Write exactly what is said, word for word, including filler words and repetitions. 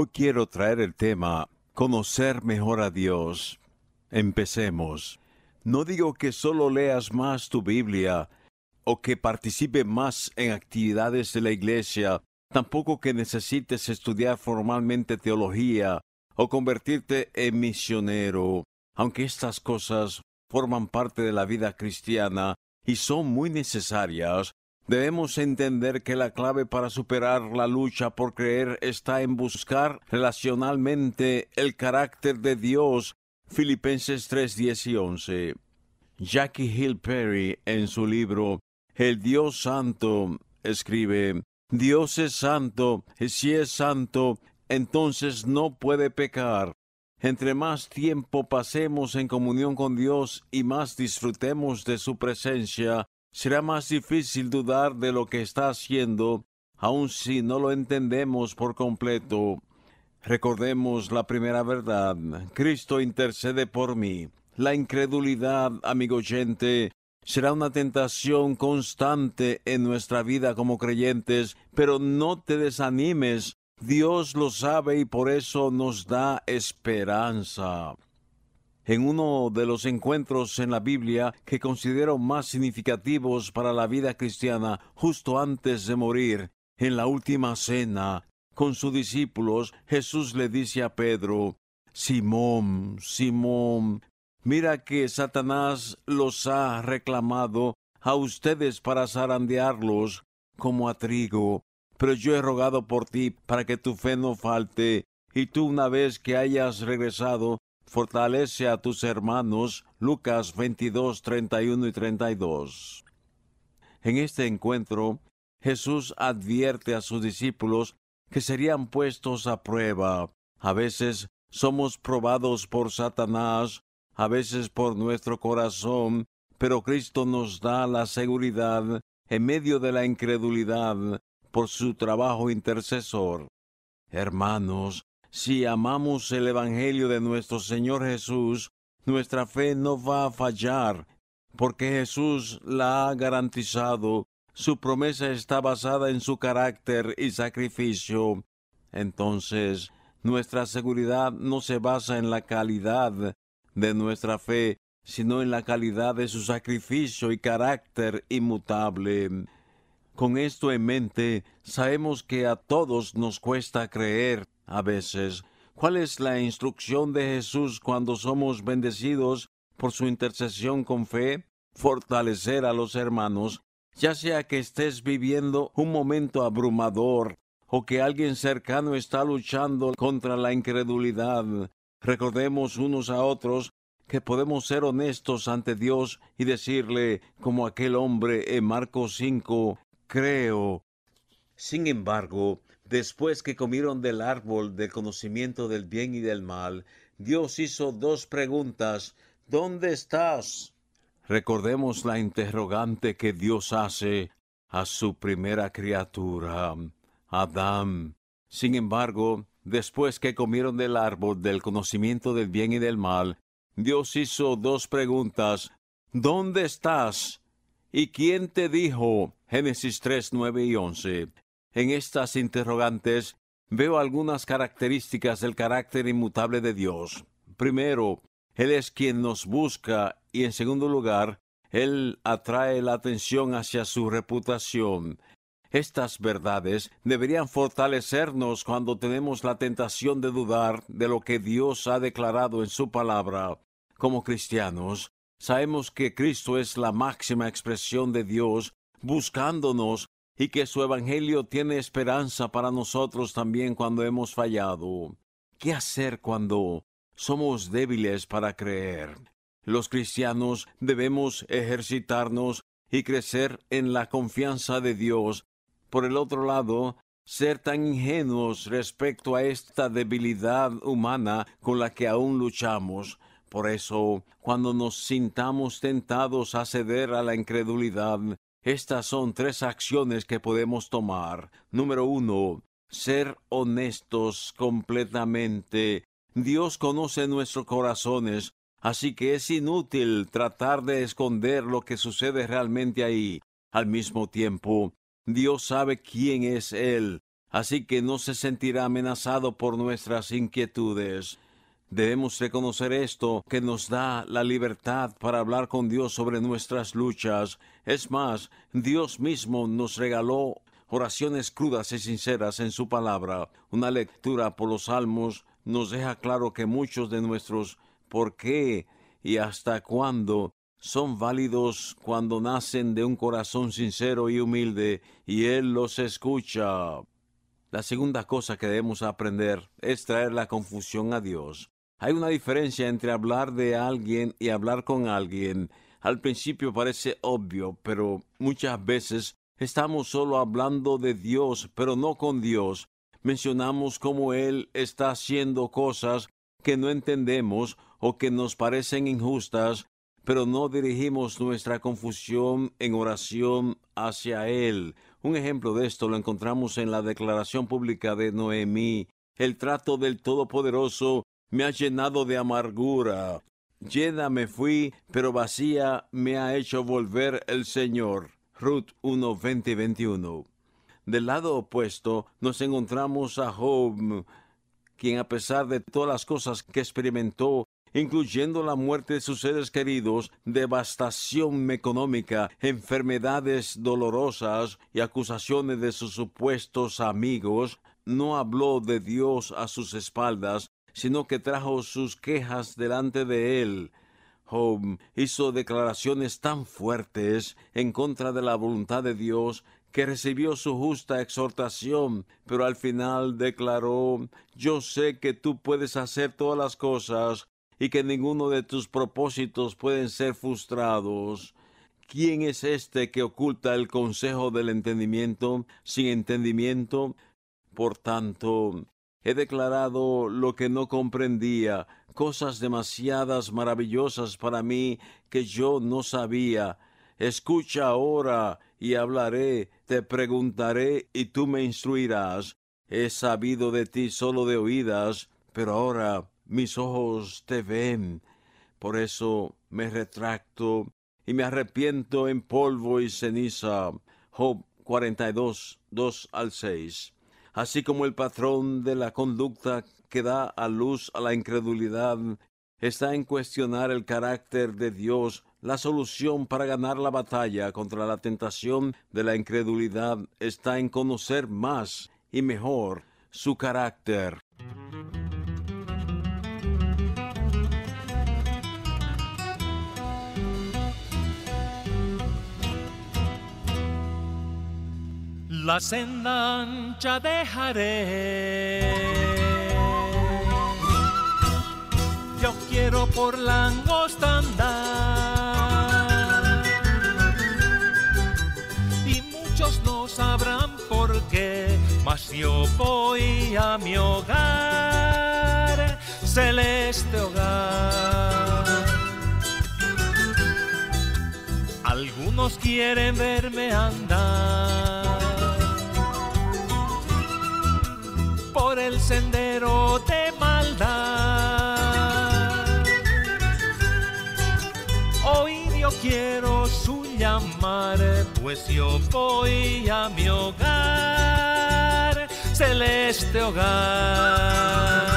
Hoy quiero traer el tema Conocer mejor a Dios. Empecemos. No digo que solo leas más tu Biblia o que participe más en actividades de la iglesia, tampoco que necesites estudiar formalmente teología o convertirte en misionero, aunque estas cosas forman parte de la vida cristiana y son muy necesarias. Debemos entender que la clave para superar la lucha por creer está en buscar relacionalmente el carácter de Dios. Filipenses tres, diez y once. Jackie Hill Perry, en su libro El Dios Santo, escribe: Dios es santo, y si es santo, entonces no puede pecar. Entre más tiempo pasemos en comunión con Dios y más disfrutemos de su presencia, será más difícil dudar de lo que está haciendo, aun si no lo entendemos por completo. Recordemos la primera verdad: Cristo intercede por mí. La incredulidad, amigo oyente, será una tentación constante en nuestra vida como creyentes, pero no te desanimes. Dios lo sabe y por eso nos da esperanza. En uno de los encuentros en la Biblia que considero más significativos para la vida cristiana, justo antes de morir, en la última cena, con sus discípulos, Jesús le dice a Pedro: Simón, Simón, mira que Satanás los ha reclamado a ustedes para zarandearlos como a trigo, pero yo he rogado por ti para que tu fe no falte, y tú, una vez que hayas regresado, fortalece a tus hermanos. Lucas veintidós, treinta y uno y treinta y dos. En este encuentro, Jesús advierte a sus discípulos que serían puestos a prueba. A veces somos probados por Satanás, a veces por nuestro corazón, pero Cristo nos da la seguridad, en medio de la incredulidad, por su trabajo intercesor. Hermanos, si amamos el Evangelio de nuestro Señor Jesús, nuestra fe no va a fallar, porque Jesús la ha garantizado. Su promesa está basada en su carácter y sacrificio. Entonces, nuestra seguridad no se basa en la calidad de nuestra fe, sino en la calidad de su sacrificio y carácter inmutable. Con esto en mente, sabemos que a todos nos cuesta creer a veces. ¿Cuál es la instrucción de Jesús cuando somos bendecidos por su intercesión con fe? Fortalecer a los hermanos, ya sea que estés viviendo un momento abrumador o que alguien cercano está luchando contra la incredulidad. Recordemos unos a otros que podemos ser honestos ante Dios y decirle, como aquel hombre en Marcos cinco, creo. Sin embargo, después que comieron del árbol del conocimiento del bien y del mal, Dios hizo dos preguntas: ¿dónde estás? Recordemos la interrogante que Dios hace a su primera criatura, Adán. Sin embargo, después que comieron del árbol del conocimiento del bien y del mal, Dios hizo dos preguntas: ¿dónde estás? ¿Y quién te dijo? Génesis tres, nueve y once. En estas interrogantes veo algunas características del carácter inmutable de Dios. Primero, Él es quien nos busca, y en segundo lugar, Él atrae la atención hacia su reputación. Estas verdades deberían fortalecernos cuando tenemos la tentación de dudar de lo que Dios ha declarado en su palabra. Como cristianos, sabemos que Cristo es la máxima expresión de Dios buscándonos y que su evangelio tiene esperanza para nosotros también cuando hemos fallado. ¿Qué hacer cuando somos débiles para creer? Los cristianos debemos ejercitarnos y crecer en la confianza de Dios. Por el otro lado, ser tan ingenuos respecto a esta debilidad humana con la que aún luchamos. Por eso, cuando nos sintamos tentados a ceder a la incredulidad, estas son tres acciones que podemos tomar. Número uno, ser honestos completamente. Dios conoce nuestros corazones, así que es inútil tratar de esconder lo que sucede realmente ahí. Al mismo tiempo, Dios sabe quién es Él, así que no se sentirá amenazado por nuestras inquietudes. Debemos reconocer esto, que nos da la libertad para hablar con Dios sobre nuestras luchas. Es más, Dios mismo nos regaló oraciones crudas y sinceras en su palabra. Una lectura por los Salmos nos deja claro que muchos de nuestros ¿por qué y hasta cuándo son válidos cuando nacen de un corazón sincero y humilde, y Él los escucha. La segunda cosa que debemos aprender es traer la confusión a Dios. Hay una diferencia entre hablar de alguien y hablar con alguien. Al principio parece obvio, pero muchas veces estamos solo hablando de Dios, pero no con Dios. Mencionamos cómo Él está haciendo cosas que no entendemos o que nos parecen injustas, pero no dirigimos nuestra confusión en oración hacia Él. Un ejemplo de esto lo encontramos en la declaración pública de Noemí. El trato del Todopoderoso me ha llenado de amargura. Llena me fui, pero vacía me ha hecho volver el Señor. Ruth uno, veinte y veintiuno. Del lado opuesto nos encontramos a Job, quien a pesar de todas las cosas que experimentó, incluyendo la muerte de sus seres queridos, devastación económica, enfermedades dolorosas y acusaciones de sus supuestos amigos, no habló de Dios a sus espaldas, sino que trajo sus quejas delante de él. Job hizo declaraciones tan fuertes en contra de la voluntad de Dios que recibió su justa exhortación, pero al final declaró: yo sé que tú puedes hacer todas las cosas y que ninguno de tus propósitos pueden ser frustrados. ¿Quién es este que oculta el consejo del entendimiento sin entendimiento? Por tanto, he declarado lo que no comprendía, cosas demasiadas maravillosas para mí que yo no sabía. Escucha ahora y hablaré, te preguntaré y tú me instruirás. He sabido de ti solo de oídas, pero ahora mis ojos te ven. Por eso me retracto y me arrepiento en polvo y ceniza. Job cuarenta y dos, dos al seis. Así como el patrón de la conducta que da a luz a la incredulidad está en cuestionar el carácter de Dios, la solución para ganar la batalla contra la tentación de la incredulidad está en conocer más y mejor su carácter. La senda ancha dejaré, yo quiero por la angosta andar, y muchos no sabrán por qué, mas yo voy a mi hogar, celeste hogar. Algunos quieren verme andar por el sendero de maldad. Hoy yo quiero su llamar, pues yo voy a mi hogar, celeste hogar.